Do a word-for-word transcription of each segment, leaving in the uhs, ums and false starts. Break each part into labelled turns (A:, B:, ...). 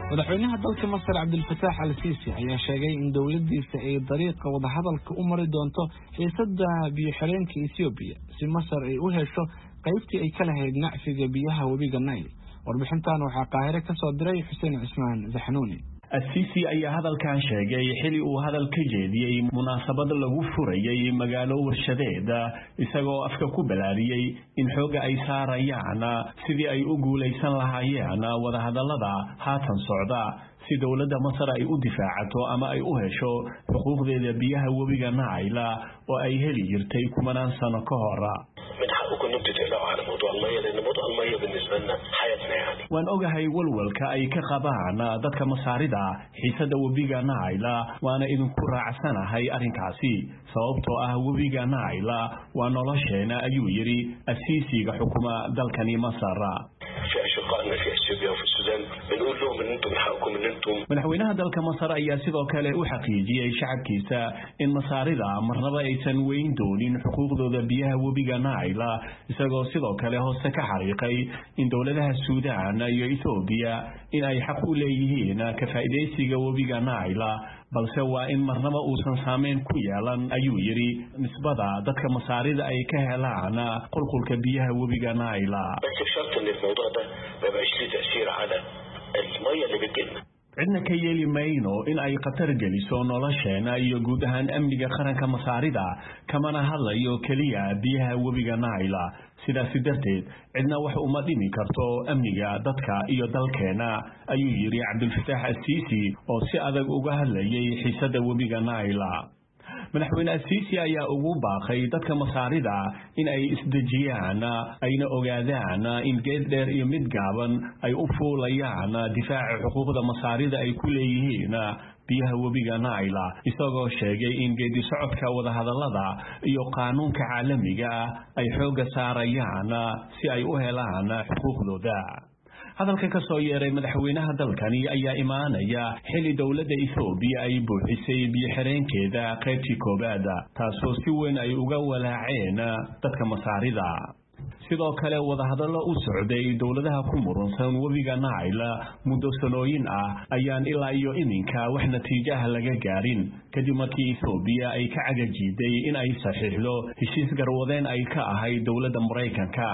A: madaxweynaha dalka Masar Abdel Fattah al-Sisi ayaa sheegay in dawladdiisa ay dariiqa wada hadalka u mari doonto xiisadda biyo-xireenka Ethiopia si Masar ay u hesho qaybtii ay ka lahayd nacfiga biyaha webiga Nile. warbixintan waxaa Qaahire ka soo diray Xuseen Cismaan Zaxnuuni.
B: السيسي أي هذا كان شيء حلي وهذا الكجدي مناسبة له فرية مجال ورشديد يسقوا أفكار كبلاري إن حوج أي سار يعنا سيدي أي أقول يسن لها يعنا وهذا هذا لذا هاتن صعدا في دولة مصر أي أدفاعته أما أي أهشوا حقوق ذي بيها وبيجا نايلا وأي هلي يرتيكم من أنسان كهرة.
C: من حقكم أن تتعلموا على موضوع المية لأن موضوع المية بالنسبة لنا حياتنا يعني.
B: وأن أوجه يولول كأي كخبعنا ذاتك مصاردا حسد وبيجا نايلا وأنا إذن كرة عسنا هاي أرنكاسي صوبته أه وبيجا نايلا وأنا لشينا أيويري السيسي كحكومة ذلكني مصر.
C: في أشقائنا في إثيوبيا وفي السودان بنقول لهم إن أنتم من حقكم إن أنتم.
B: madaxweynaha dalka Masar ayaa sidoo kale u xaqiijiyay shacabkiisa in Masaarida marnaba aysan weyn doonin xuquuqdooda biyaha webiga Nile isagoo sidoo kale hoos ka xariiqay in dawladaha Suudaan iyo Ethiopia in ay xaq u leeyihiin ka faa'iideysiga webiga Nile balse waa in marnaba uusan saameyn ku yeelan ayuu yiri nisbada dadka Masaarida ay ka helaan qulqulka biyaha webiga Nile.
C: بس بشرط إن الموضوع ده ما يبقاش له تأثير على المية اللي بتجيلنا.
B: cidna ka yeeli mayno in ay qatar geliso nolosheena iyo guud ahaan amniga qaranka Masaarida kamana hadlayo kaliya biyaha webiga Nile sidaas darteed cidna wax uma dhimi karto amniga dadka iyo dalkeena ayuu yiri Abdel Fattah al-Sisi oo si adag uga hadlayay xiisadda webiga Nile. madaxweyne al-Sisi ayaa ugu baaqay dadka Masaarida in ay isdajiyaan ayna ogaadaan in geed dheer iyo mid gaaban ay u fuulayaan difaaca xuquuqda Masaarida ay ku leeyihiin biyaha webiga Nile isagoo sheegay in geedi socodka wada hadallada iyo qaanuunka caalamiga ay xooga saarayaan si ay u helaan xuquuqdooda. hadalka ka soo yeeray madaxweynaha dalkani ayaa imaanaya xilli dawladda Ethiopia ay buuxisay biyo-xireenkeeda qaybtii koobaad taasoo si weyn ay uga walaaceen dadka Masaarida. sidoo kale wada hadallo u socday dawladaha ku muransan webiga Nile muddo sanooyin ah ayaan ilaa iyo iminka wax natiijo ah laga gaarin kadib markii Ethiopia ay ka cagajiiday in ay saxiixdo heshiis garwadeen ay ka ahayd dawladda Mareykanka.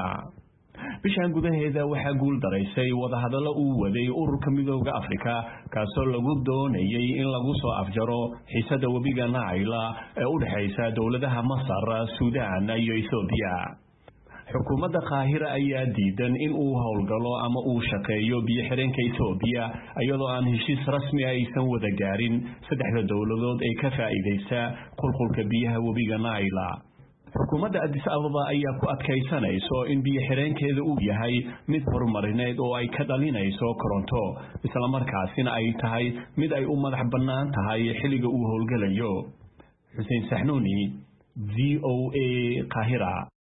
B: bishan gudaheeda waxa guul daraysay wada hadallo uu waday ururka midowga Afrika kaasoo lagu doonayay in lagu soo afjaro xiisadda webiga Nile ee u dhaxaysa dawladaha Masar, Suudaan iyo Ethiopia. xukuumadda Qaahire ayaa diidan in uu howlgalo ama uu shaqeeyo biyo-xireenka Ethiopia iyadoo aan heshiis rasmi ah aysan wada gaarin saddexda dawladood ee ka faa'iideysta qulqulka biyaha webiga Nile. xukuumadda Addis Ababa ayaa ku adkaysanayso in biyo-xireenkeeda uu yahay mid horumarineed oo ay ka dhalinayso koronto isla markaasina ay tahay mid ay u madax bannaan tahay xilliga uu howlgalayo. Xuseen Saxnuuni, V O A, Qaahira.